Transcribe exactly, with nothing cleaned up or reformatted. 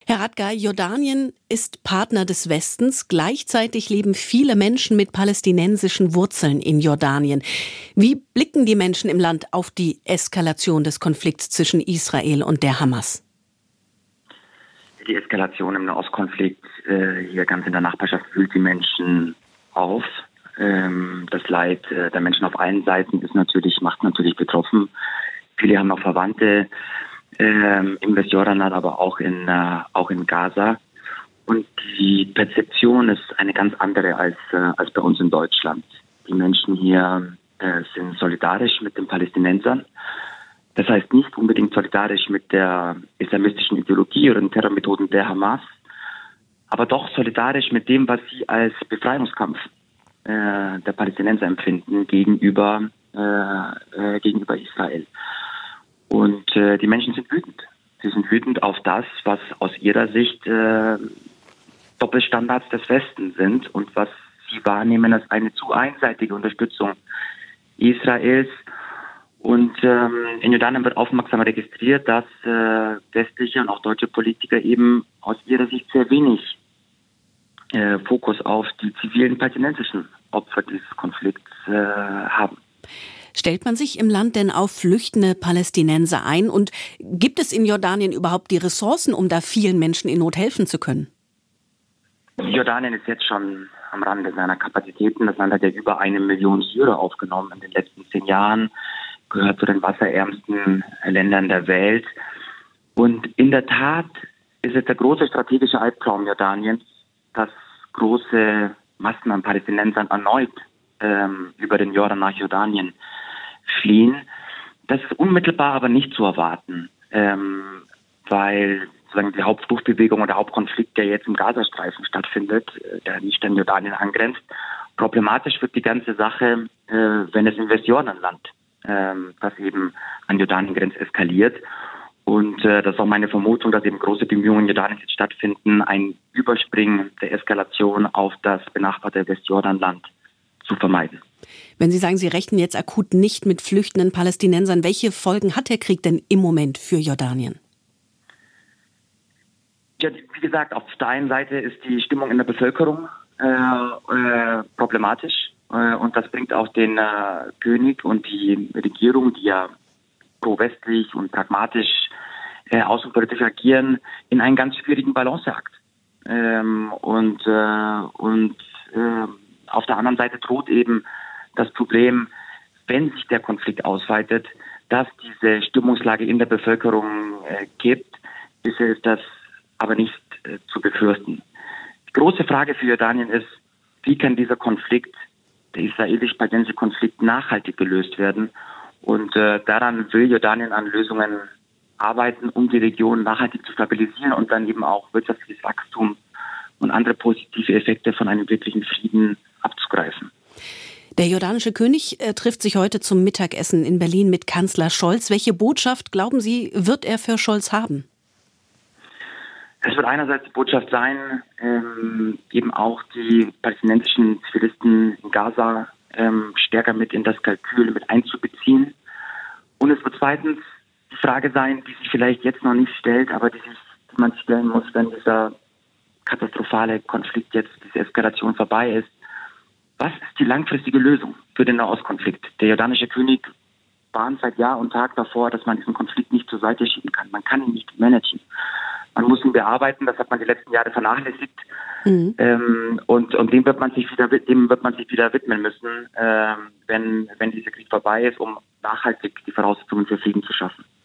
Herr Radgar, Jordanien ist Partner des Westens. Gleichzeitig leben viele Menschen mit palästinensischen Wurzeln in Jordanien. Wie blicken die Menschen im Land auf die Eskalation des Konflikts zwischen Israel und der Hamas? Die Eskalation im Nahostkonflikt äh, hier ganz in der Nachbarschaft wühlt die Menschen auf. Ähm, das Leid äh, der Menschen auf allen Seiten ist natürlich, macht natürlich betroffen. Viele haben auch Verwandte ähm, im Westjordanland, aber auch in, äh, auch in Gaza. Und die Perzeption ist eine ganz andere als, äh, als bei uns in Deutschland. Die Menschen hier äh, sind solidarisch mit den Palästinensern. Das heißt nicht unbedingt solidarisch mit der islamistischen Ideologie oder den Terrormethoden der Hamas, aber doch solidarisch mit dem, was sie als Befreiungskampf äh, der Palästinenser empfinden gegenüber, äh, äh, gegenüber Israel. Und äh, die Menschen sind wütend. Sie sind wütend auf das, was aus ihrer Sicht äh, Doppelstandards des Westens sind und was sie wahrnehmen als eine zu einseitige Unterstützung Israels. Und ähm, in Jordanien wird aufmerksam registriert, dass äh, westliche und auch deutsche Politiker eben aus ihrer Sicht sehr wenig äh, Fokus auf die zivilen palästinensischen Opfer dieses Konflikts äh, haben. Stellt man sich im Land denn auf flüchtende Palästinenser ein? Und gibt es in Jordanien überhaupt die Ressourcen, um da vielen Menschen in Not helfen zu können? Jordanien ist jetzt schon am Rande seiner Kapazitäten. Das Land hat ja über eine Million Syrer aufgenommen in den letzten zehn Jahren. Gehört zu den wasserärmsten Ländern der Welt. Und in der Tat ist es der große strategische Albtraum Jordaniens, dass große Massen an Palästinensern erneut ähm, über den Jordan nach Jordanien fliehen. Das ist unmittelbar aber nicht zu erwarten, ähm, weil sozusagen die Hauptfluchtbewegung oder der Hauptkonflikt, der jetzt im Gazastreifen stattfindet, der nicht an Jordanien angrenzt. Problematisch wird die ganze Sache, äh, wenn es im Westjordanland Ähm, das eben an Jordanien grenzt, eskaliert. Und äh, das ist auch meine Vermutung, dass eben große Bemühungen Jordaniens jetzt stattfinden, ein Überspringen der Eskalation auf das benachbarte Westjordanland zu vermeiden. Wenn Sie sagen, Sie rechnen jetzt akut nicht mit flüchtenden Palästinensern, welche Folgen hat der Krieg denn im Moment für Jordanien? Ja, wie gesagt, auf der einen Seite ist die Stimmung in der Bevölkerung äh, äh, problematisch. Und das bringt auch den äh, König und die Regierung, die ja pro-westlich und pragmatisch äh, außenpolitisch agieren, in einen ganz schwierigen Balanceakt. Ähm, und äh, und äh, auf der anderen Seite droht eben das Problem, wenn sich der Konflikt ausweitet, dass diese Stimmungslage in der Bevölkerung äh, kippt, ist es das aber nicht äh, zu befürchten. Die große Frage für Jordanien ist, wie kann dieser Konflikt, der israelisch-palästinensische Konflikt, nachhaltig gelöst werden. Und äh, daran will Jordanien an Lösungen arbeiten, um die Region nachhaltig zu stabilisieren und dann eben auch wirtschaftliches Wachstum und andere positive Effekte von einem wirklichen Frieden abzugreifen. Der jordanische König äh, trifft sich heute zum Mittagessen in Berlin mit Kanzler Scholz. Welche Botschaft, glauben Sie, wird er für Scholz haben? Es wird einerseits die Botschaft sein, ähm, eben auch die palästinensischen Zivilisten in Gaza ähm, stärker mit in das Kalkül mit einzubeziehen. Und es wird zweitens die Frage sein, die sich vielleicht jetzt noch nicht stellt, aber die, sich, die man stellen muss, wenn dieser katastrophale Konflikt jetzt, diese Eskalation vorbei ist. Was ist die langfristige Lösung für den Nahostkonflikt? Der jordanische König warnt seit Jahr und Tag davor, dass man diesen Konflikt nicht zur Seite schieben kann. Man kann ihn nicht managen. Man muss ihn bearbeiten, das hat man die letzten Jahre vernachlässigt. Mhm. Ähm, und, und dem wird man sich wieder, dem wird man sich wieder widmen müssen, ähm, wenn, wenn dieser Krieg vorbei ist, um nachhaltig die Voraussetzungen für Frieden zu schaffen.